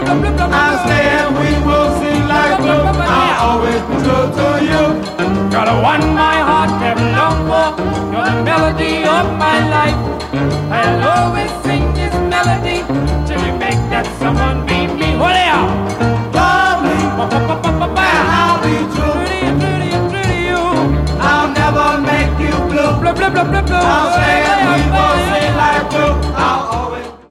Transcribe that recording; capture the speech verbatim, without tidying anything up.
I'll stay and we will sing like blue. I'll always be true to you. You're the one my heart ever longed for. You're the melody of my life. I'll always sing this melody till you make that someone be me. What else? Love me, and I'll be true. Pretty, pretty, pretty you. I'll never make you blue. Blue, blue, blue, blue, blue. I'll stay